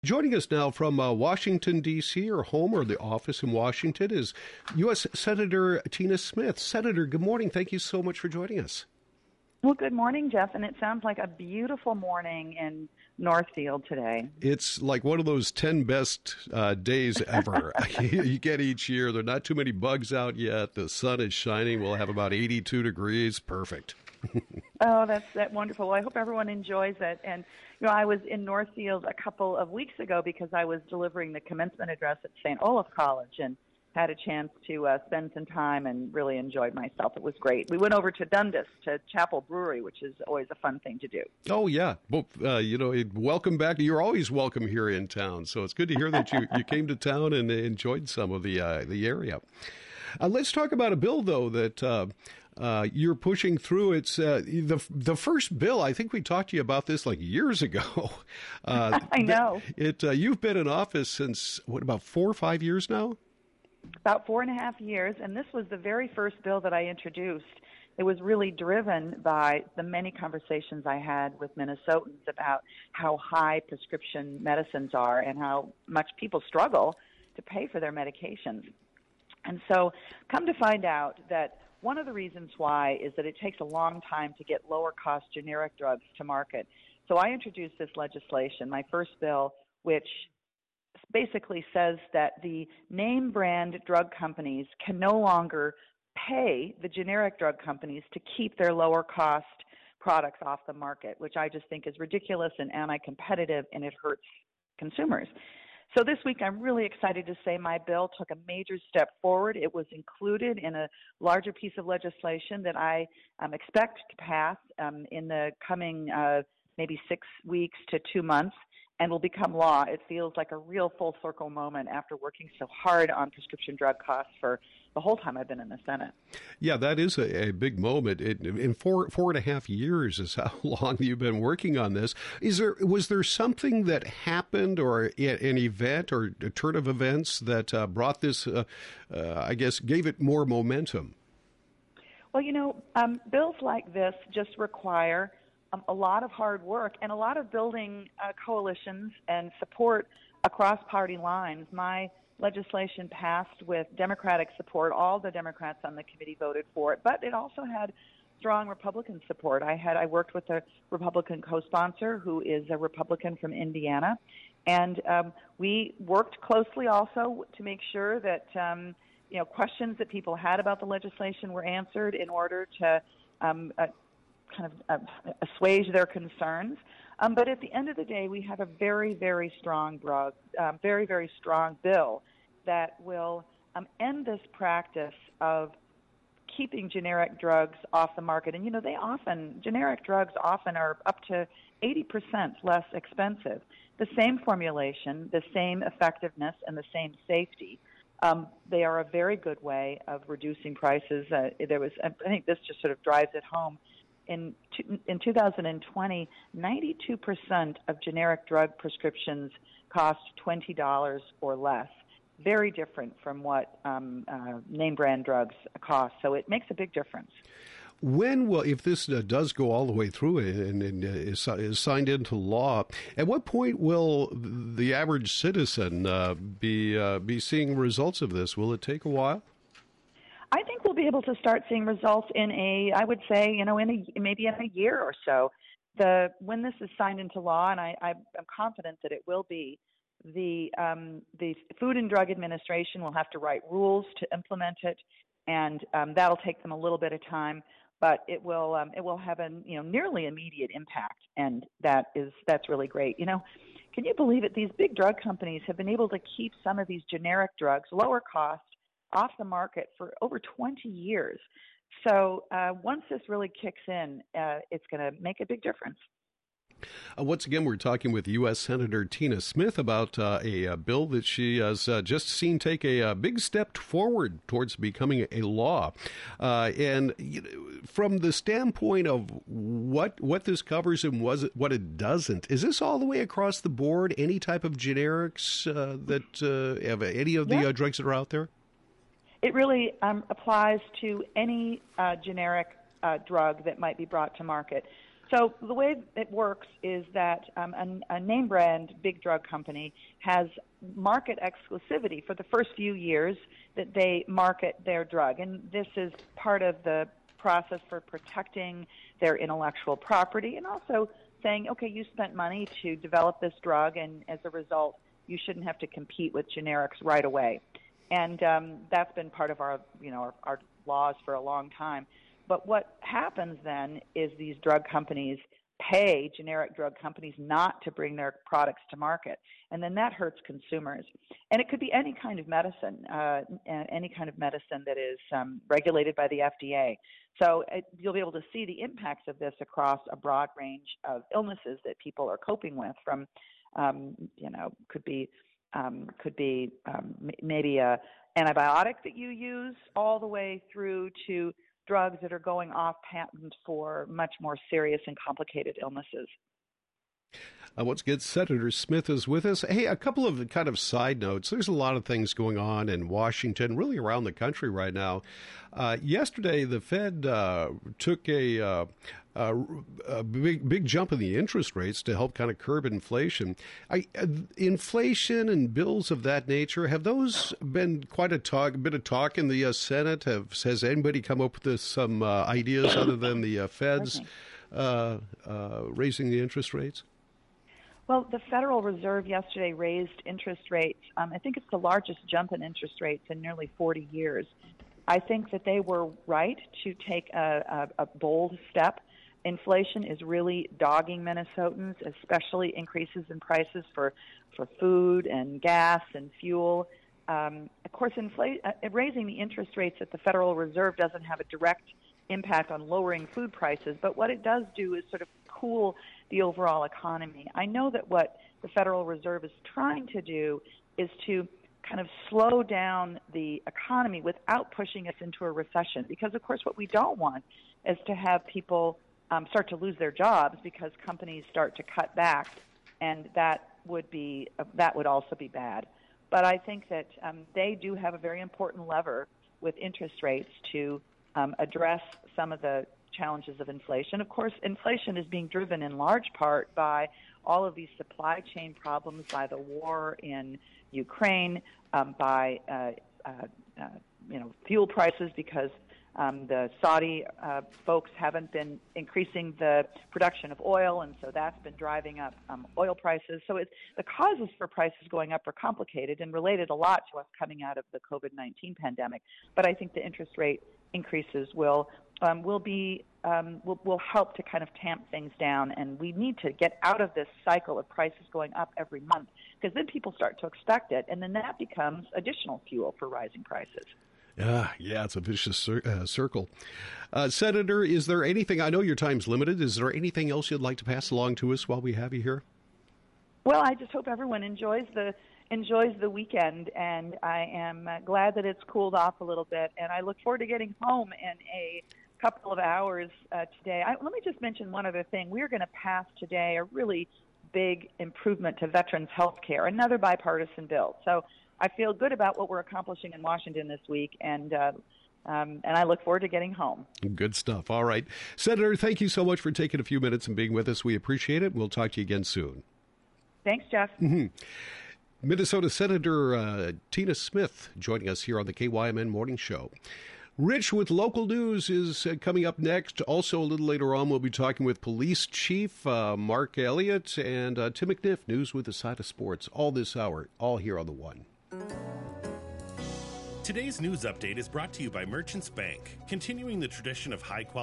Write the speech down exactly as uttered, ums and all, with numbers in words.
Joining us now from uh, Washington, D C, or home or the office in Washington, is U S. Senator Tina Smith. Senator, good morning. Thank you so much for joining us. Well, good morning, Jeff, and it sounds like a beautiful morning in Northfield today. It's like one of those ten best uh, days ever you get each year. There are not too many bugs out yet. The sun is shining. We'll have about eighty-two degrees. Perfect. Oh, that's that wonderful. Well, I hope everyone enjoys it. And, you know, I was in Northfield a couple of weeks ago because I was delivering the commencement address at Saint Olaf College and had a chance to uh, spend some time and really enjoyed myself. It was great. We went over to Dundas, to Chapel Brewery, which is always a fun thing to do. Oh, yeah. Well, uh, you know, welcome back. You're always welcome here in town. So it's good to hear that you, you came to town and enjoyed some of the, uh, the area. Uh, let's talk about a bill, though, that uh, uh, you're pushing through. It's uh, the the first bill. I think we talked to you about this like years ago. Uh, I know. It. Uh, you've been in office since, what, about four or five years now? About four and a half years, and this was the very first bill that I introduced. It was really driven by the many conversations I had with Minnesotans about how high prescription medicines are and how much people struggle to pay for their medications. And so come to find out that one of the reasons why is that it takes a long time to get lower-cost generic drugs to market. So I introduced this legislation, my first bill, which basically says that the name brand drug companies can no longer pay the generic drug companies to keep their lower-cost products off the market, which I just think is ridiculous and anti-competitive, and it hurts consumers. So this week, I'm really excited to say my bill took a major step forward. It was included in a larger piece of legislation that I um, expect to pass um, in the coming uh, maybe six weeks to two months and will become law. It feels like a real full circle moment after working so hard on prescription drug costs for the whole time I've been in the Senate. Yeah, that is a, a big moment. It, in four four and a half years is how long you've been working on this. Is there was there something that happened, or an event, or a turn of events that uh, brought this? Uh, uh, I guess gave it more momentum. Well, you know, um, bills like this just require um, a lot of hard work and a lot of building uh, coalitions and support across party lines. My legislation passed with Democratic support. All the Democrats on the committee voted for it, but it also had strong Republican support. I had I worked with a Republican co-sponsor who is a Republican from Indiana, and um, we worked closely also to make sure that um, you know questions that people had about the legislation were answered in order to um, uh, kind of uh, assuage their concerns. Um, but at the end of the day, we have a very, very strong, drug, uh, very, very strong bill that will um, end this practice of keeping generic drugs off the market. And, you know, they often, generic drugs often are up to eighty percent less expensive. The same formulation, the same effectiveness, and the same safety. Um, they are a very good way of reducing prices. Uh, there was, I think this just sort of drives it home. In in two thousand twenty, ninety-two percent of generic drug prescriptions cost twenty dollars or less. Very different from what um, uh, name brand drugs cost. So it makes a big difference. When will, if this uh, does go all the way through and, and uh, is, is signed into law, at what point will the average citizen uh, be uh, be seeing results of this? Will it take a while? I think we'll be able to start seeing results in a, I would say, you know, in a maybe in a year or so. The when this is signed into law, and I, I'm confident that it will be, the um, the Food and Drug Administration will have to write rules to implement it, and um, that'll take them a little bit of time, but it will um, it will have a you know nearly immediate impact, and that is that's really great. You know, can you believe it? These big drug companies have been able to keep some of these generic drugs lower cost off the market for over twenty years. So uh, once this really kicks in, uh, it's going to make a big difference. Uh, once again, we're talking with U S. Senator Tina Smith about uh, a, a bill that she has uh, just seen take a, a big step forward towards becoming a law. Uh, and you know, from the standpoint of what what this covers and was it, what it doesn't, is this all the way across the board? Any type of generics uh, that uh, have any of the yeah. uh, drugs that are out there? It really um, applies to any uh, generic uh, drug that might be brought to market. So the way it works is that um, a, a name brand big drug company has market exclusivity for the first few years that they market their drug. And this is part of the process for protecting their intellectual property and also saying, okay, you spent money to develop this drug, and as a result, you shouldn't have to compete with generics right away. And um, that's been part of our, you know, our, our laws for a long time. But what happens then is these drug companies pay generic drug companies not to bring their products to market, and then that hurts consumers. And it could be any kind of medicine, uh, any kind of medicine that is um, regulated by the F D A. So it, you'll be able to see the impacts of this across a broad range of illnesses that people are coping with. From, um, you know, could be um, could be um, m- maybe a antibiotic that you use, all the way through to drugs that are going off patent for much more serious and complicated illnesses. Uh, once again, Senator Smith is with us. Hey, a couple of kind of side notes. There's a lot of things going on in Washington, really around the country right now. Uh, yesterday, the Fed uh, took a, uh, a, a big big jump in the interest rates to help kind of curb inflation. I, uh, inflation and bills of that nature, have those been quite a talk, a bit of talk in the uh, Senate? Have, has anybody come up with some uh, ideas other than the uh, Feds uh, uh, raising the interest rates? Well, the Federal Reserve yesterday raised interest rates. Um, I think it's the largest jump in interest rates in nearly forty years. I think that they were right to take a, a, a bold step. Inflation is really dogging Minnesotans, especially increases in prices for, for food and gas and fuel. Um, of course, infl- uh, raising the interest rates at the Federal Reserve doesn't have a direct impact on lowering food prices, but what it does do is sort of cool the overall economy. I know that what the Federal Reserve is trying to do is to kind of slow down the economy without pushing us into a recession, because of course what we don't want is to have people um, start to lose their jobs because companies start to cut back, and that would be uh, that would also be bad. But I think that um, they do have a very important lever with interest rates to um, address some of the challenges of inflation. Of course, inflation is being driven in large part by all of these supply chain problems, by the war in Ukraine, um, by uh, uh, uh, you know fuel prices, because um, the Saudi uh, folks haven't been increasing the production of oil, and so that's been driving up um, oil prices. So it's, the causes for prices going up are complicated and related a lot to us coming out of the COVID nineteen pandemic. But I think the interest rate increases will um, will be um, will, will help to kind of tamp things down, and we need to get out of this cycle of prices going up every month, because then people start to expect it, and then that becomes additional fuel for rising prices. Yeah, yeah, it's a vicious cir- uh, circle. Uh, Senator, is there anything, I know your time's limited, is there anything else you'd like to pass along to us while we have you here? Well, I just hope everyone enjoys the enjoys the weekend, and I am uh, glad that it's cooled off a little bit, and I look forward to getting home in a couple of hours uh, today. I, let me just mention one other thing. We're going to pass today a really big improvement to veterans health care, another bipartisan bill. So I feel good about what we're accomplishing in Washington this week, and uh, um, and I look forward to getting home. Good stuff. All right. Senator, thank you so much for taking a few minutes and being with us. We appreciate it. We'll talk to you again soon. Thanks, Jeff. Mm-hmm. Minnesota Senator uh, Tina Smith joining us here on the K Y M N Morning Show. Rich with local news is uh, coming up next. Also, a little later on, we'll be talking with Police Chief uh, Mark Elliott and uh, Tim McNiff, news with a side of sports, all this hour, all here on The One. Today's news update is brought to you by Merchants Bank, continuing the tradition of high-quality